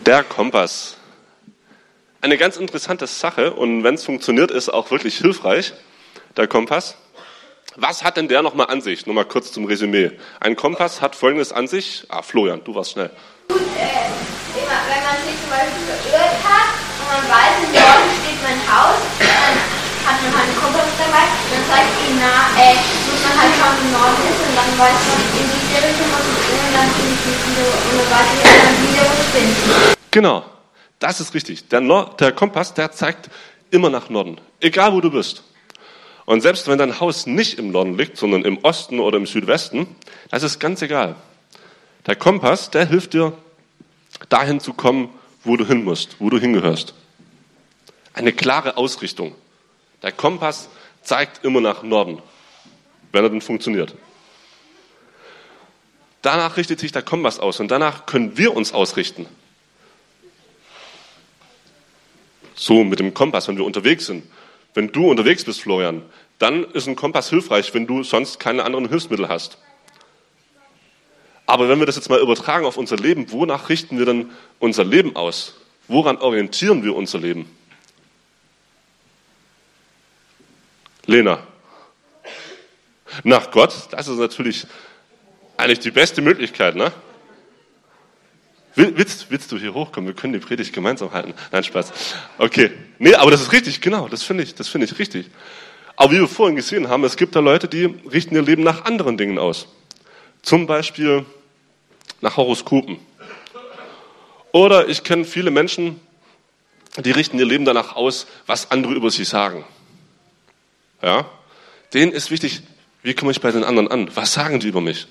Der Kompass. Eine ganz interessante Sache und wenn es funktioniert, ist auch wirklich hilfreich, der Kompass. Was hat denn der nochmal an sich? Nur mal kurz zum Resümee. Ein Kompass hat Folgendes an sich. Florian, du warst schnell. Gut, wenn man sich zum Beispiel verirrt hat und man weiß, im Norden steht mein Haus, dann hat man halt einen Kompass dabei, dann zeigt ihn muss man halt schauen, wo Norden ist und dann weiß man, in die Richtung muss man gehen und dann finde ich wieder und dann weiß ich dann wieder, wo ich bin. Genau, das ist richtig. Der Kompass, der zeigt immer nach Norden, egal wo du bist. Und selbst wenn dein Haus nicht im Norden liegt, sondern im Osten oder im Südwesten, das ist ganz egal. Der Kompass, der hilft dir, dahin zu kommen, wo du hin musst, wo du hingehörst. Eine klare Ausrichtung. Der Kompass zeigt immer nach Norden, wenn er denn funktioniert. Danach richtet sich der Kompass aus und danach können wir uns ausrichten. So mit dem Kompass, wenn wir unterwegs sind. Wenn du unterwegs bist, Florian, dann ist ein Kompass hilfreich, wenn du sonst keine anderen Hilfsmittel hast. Aber wenn wir das jetzt mal übertragen auf unser Leben, wonach richten wir dann unser Leben aus? Woran orientieren wir unser Leben? Lena. Nach Gott, das ist natürlich eigentlich die beste Möglichkeit, ne? Willst du hier hochkommen? Wir können die Predigt gemeinsam halten. Nein, Spaß. Okay. Nee, aber das ist richtig, genau. Das finde ich richtig. Aber wie wir vorhin gesehen haben, es gibt da Leute, die richten ihr Leben nach anderen Dingen aus. Zum Beispiel nach Horoskopen. Oder ich kenne viele Menschen, die richten ihr Leben danach aus, was andere über sie sagen. Ja? Denen ist wichtig, wie komme ich bei den anderen an? Was sagen die über mich?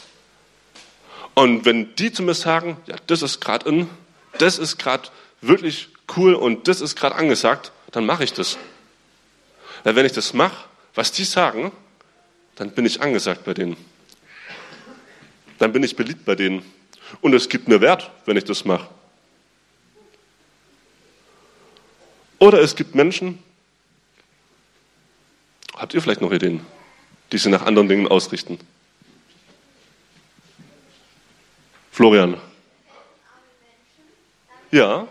Und wenn die zu mir sagen, ja, das ist gerade das ist gerade wirklich cool und das ist gerade angesagt, dann mache ich das. Weil wenn ich das mache, was die sagen, dann bin ich angesagt bei denen. Dann bin ich beliebt bei denen. Und es gibt mir Wert, wenn ich das mache. Oder es gibt Menschen, habt ihr vielleicht noch Ideen, die sich nach anderen Dingen ausrichten? Florian. Ja.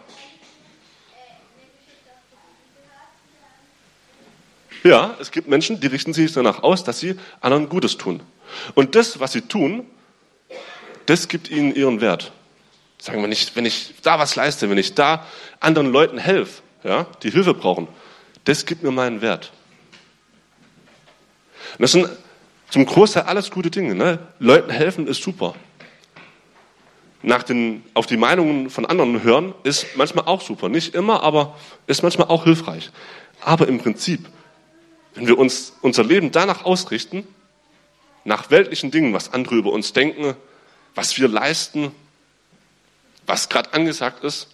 Ja, es gibt Menschen, die richten sich danach aus, dass sie anderen Gutes tun. Und das, was sie tun, das gibt ihnen ihren Wert. Sagen wir nicht, wenn ich da was leiste, wenn ich da anderen Leuten helfe, ja, die Hilfe brauchen, das gibt mir meinen Wert. Und das sind zum Großteil alles gute Dinge. Ne? Leuten helfen ist super. Auf die Meinungen von anderen hören ist manchmal auch super. Nicht immer, aber ist manchmal auch hilfreich. Aber im Prinzip, wenn wir unser Leben danach ausrichten, nach weltlichen Dingen, was andere über uns denken, was wir leisten, was gerade angesagt ist,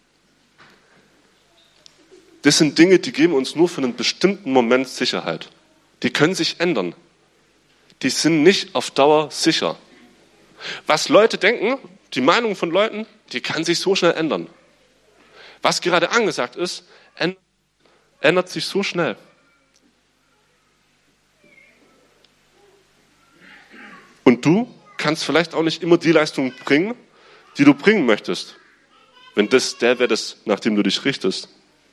das sind Dinge, die geben uns nur für einen bestimmten Moment Sicherheit. Die können sich ändern. Die sind nicht auf Dauer sicher. Was Leute denken, die Meinung von Leuten, die kann sich so schnell ändern. Was gerade angesagt ist, ändert sich so schnell. Und du kannst vielleicht auch nicht immer die Leistung bringen, die du bringen möchtest, wenn das der Wert ist, nach dem du dich richtest.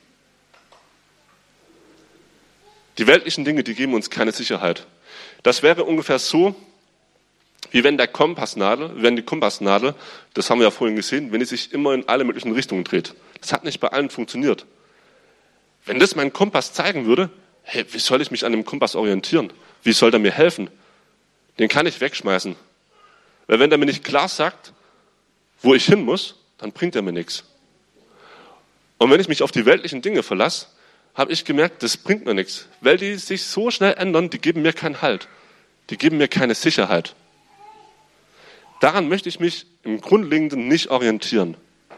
Die weltlichen Dinge, die geben uns keine Sicherheit. Das wäre ungefähr so, wie wenn die Kompassnadel, das haben wir ja vorhin gesehen, wenn die sich immer in alle möglichen Richtungen dreht. Das hat nicht bei allen funktioniert. Wenn das mein Kompass zeigen würde, hey, wie soll ich mich an dem Kompass orientieren? Wie soll der mir helfen? Den kann ich wegschmeißen. Weil wenn der mir nicht klar sagt, wo ich hin muss, dann bringt er mir nichts. Und wenn ich mich auf die weltlichen Dinge verlasse, habe ich gemerkt, das bringt mir nichts. Weil die sich so schnell ändern, die geben mir keinen Halt. Die geben mir keine Sicherheit. Daran möchte ich mich im Grundlegenden nicht orientieren.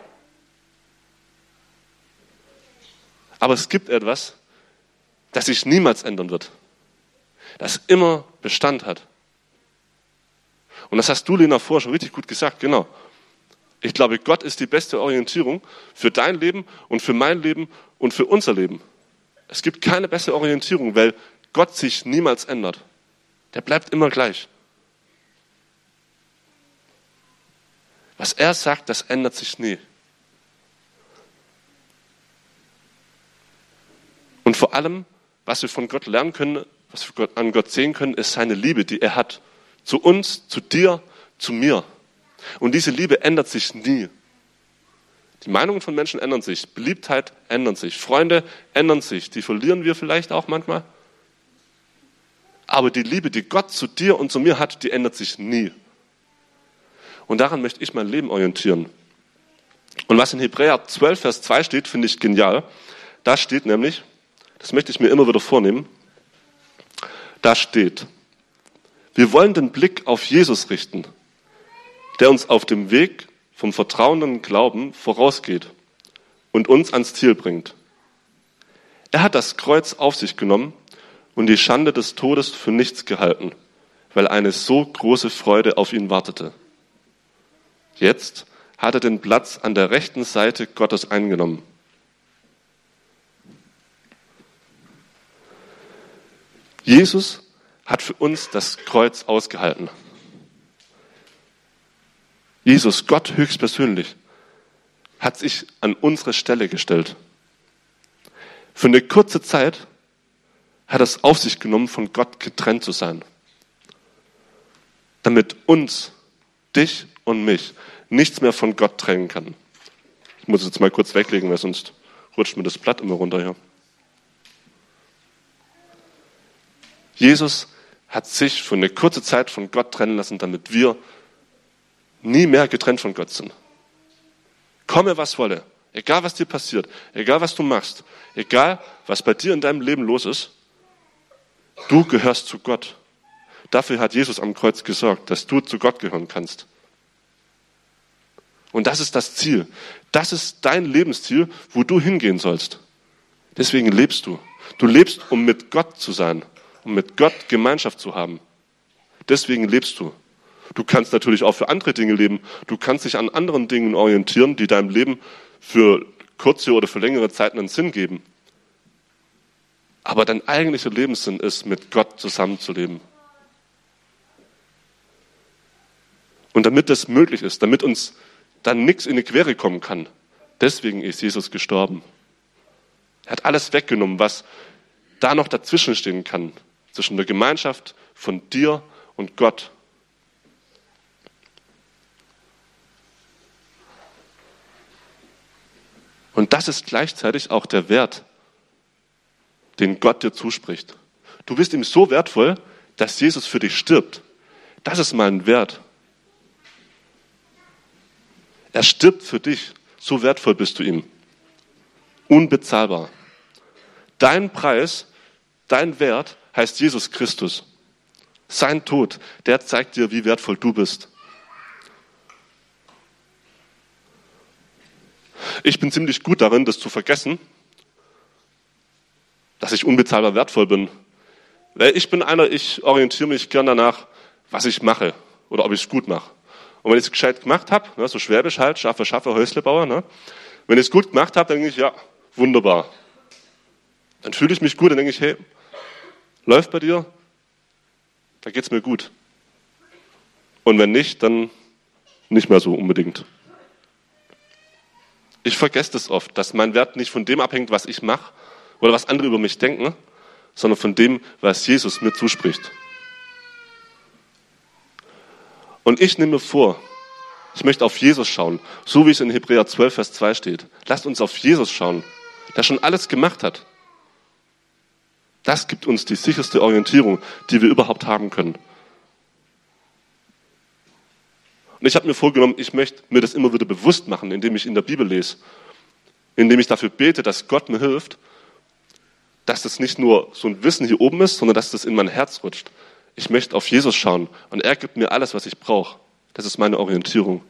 Aber es gibt etwas, das sich niemals ändern wird. Das immer Bestand hat. Und das hast du, Lena, vorher schon richtig gut gesagt, genau. Ich glaube, Gott ist die beste Orientierung für dein Leben und für mein Leben und für unser Leben. Es gibt keine bessere Orientierung, weil Gott sich niemals ändert. Der bleibt immer gleich. Was er sagt, das ändert sich nie. Und vor allem, was wir von Gott lernen können, was wir an Gott sehen können, ist seine Liebe, die er hat. Zu uns, zu dir, zu mir. Und diese Liebe ändert sich nie. Die Meinungen von Menschen ändern sich, Beliebtheit ändert sich, Freunde ändern sich, die verlieren wir vielleicht auch manchmal. Aber die Liebe, die Gott zu dir und zu mir hat, die ändert sich nie. Und daran möchte ich mein Leben orientieren. Und was in Hebräer 12, Vers 2 steht, finde ich genial. Da steht nämlich, das möchte ich mir immer wieder vornehmen, da steht, wir wollen den Blick auf Jesus richten, der uns auf dem Weg vom vertrauenden Glauben vorausgeht und uns ans Ziel bringt. Er hat das Kreuz auf sich genommen und die Schande des Todes für nichts gehalten, weil eine so große Freude auf ihn wartete. Jetzt hat er den Platz an der rechten Seite Gottes eingenommen. Jesus hat für uns das Kreuz ausgehalten. Jesus, Gott höchstpersönlich, hat sich an unsere Stelle gestellt. Für eine kurze Zeit hat er es auf sich genommen, von Gott getrennt zu sein. Damit uns, dich und mich, nichts mehr von Gott trennen kann. Ich muss es jetzt mal kurz weglegen, weil sonst rutscht mir das Blatt immer runter hier. Jesus hat sich für eine kurze Zeit von Gott trennen lassen, damit wir nie mehr getrennt von Gott sind. Komme, was wolle, egal was dir passiert, egal was du machst, egal was bei dir in deinem Leben los ist, du gehörst zu Gott. Dafür hat Jesus am Kreuz gesorgt, dass du zu Gott gehören kannst. Und das ist das Ziel. Das ist dein Lebensziel, wo du hingehen sollst. Deswegen lebst du. Du lebst, um mit Gott zu sein, um mit Gott Gemeinschaft zu haben. Deswegen lebst du. Du kannst natürlich auch für andere Dinge leben. Du kannst dich an anderen Dingen orientieren, die deinem Leben für kurze oder für längere Zeit einen Sinn geben. Aber dein eigentlicher Lebenssinn ist, mit Gott zusammenzuleben. Und damit das möglich ist, damit uns dann nichts in die Quere kommen kann, deswegen ist Jesus gestorben. Er hat alles weggenommen, was da noch dazwischen stehen kann, zwischen der Gemeinschaft von dir und Gott. Und das ist gleichzeitig auch der Wert, den Gott dir zuspricht. Du bist ihm so wertvoll, dass Jesus für dich stirbt. Das ist mein Wert. Er stirbt für dich. So wertvoll bist du ihm. Unbezahlbar. Dein Preis, dein Wert heißt Jesus Christus. Sein Tod, der zeigt dir, wie wertvoll du bist. Ich bin ziemlich gut darin, das zu vergessen, dass ich unbezahlbar wertvoll bin. Weil ich orientiere mich gern danach, was ich mache oder ob ich es gut mache. Und wenn ich es gescheit gemacht habe, so Schwäbisch halt, Schaffe, Häuslebauer, wenn ich es gut gemacht habe, dann denke ich, ja, wunderbar. Dann fühle ich mich gut, dann denke ich, hey, läuft bei dir, da geht's mir gut. Und wenn nicht, dann nicht mehr so unbedingt. Ich vergesse das oft, dass mein Wert nicht von dem abhängt, was ich mache oder was andere über mich denken, sondern von dem, was Jesus mir zuspricht. Und ich nehme mir vor, ich möchte auf Jesus schauen, so wie es in Hebräer 12, Vers 2 steht. Lasst uns auf Jesus schauen, der schon alles gemacht hat. Das gibt uns die sicherste Orientierung, die wir überhaupt haben können. Und ich habe mir vorgenommen, ich möchte mir das immer wieder bewusst machen, indem ich in der Bibel lese, indem ich dafür bete, dass Gott mir hilft, dass das nicht nur so ein Wissen hier oben ist, sondern dass das in mein Herz rutscht. Ich möchte auf Jesus schauen und er gibt mir alles, was ich brauche. Das ist meine Orientierung.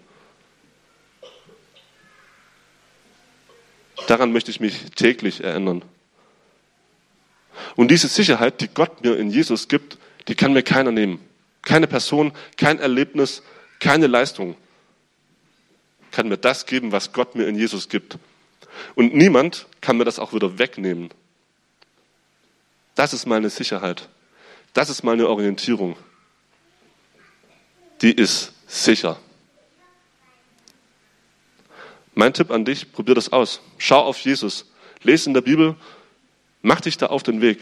Daran möchte ich mich täglich erinnern. Und diese Sicherheit, die Gott mir in Jesus gibt, die kann mir keiner nehmen. Keine Person, kein Erlebnis, keine Leistung kann mir das geben, was Gott mir in Jesus gibt. Und niemand kann mir das auch wieder wegnehmen. Das ist meine Sicherheit. Das ist meine Orientierung. Die ist sicher. Mein Tipp an dich, probier das aus. Schau auf Jesus. Lese in der Bibel Mach dich da auf den Weg.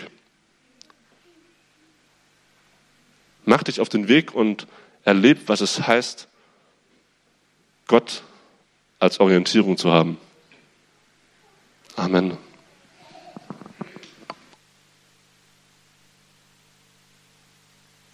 Mach dich auf den Weg und erleb, was es heißt, Gott als Orientierung zu haben. Amen.